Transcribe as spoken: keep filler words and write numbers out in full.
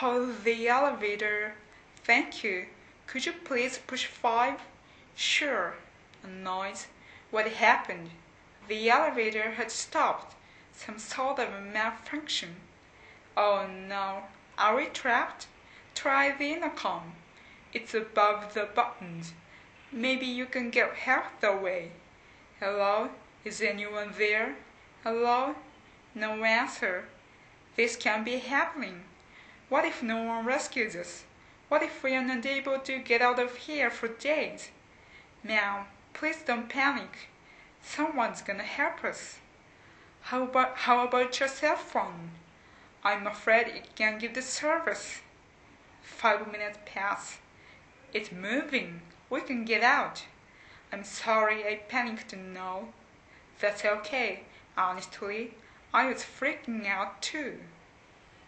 Oh, the elevator. Thank you. Could you please push five? Sure. A noise. What happened? The elevator had stopped. Some sort of a malfunction. Oh no. Are we trapped? Try the intercom. It's above the buttons. Maybe you can get help that way. Hello? Is anyone there? Hello? No answer. This can't be happening. What if no one rescues us? What if we are unable to get out of here for days? Meow, please don't panic. Someone's gonna help us. How about, how about your cell phone? I'm afraid it can't give the service. Five minutes pass. It's moving. We can get out. I'm sorry I panicked, no. That's okay. Honestly, I was freaking out too.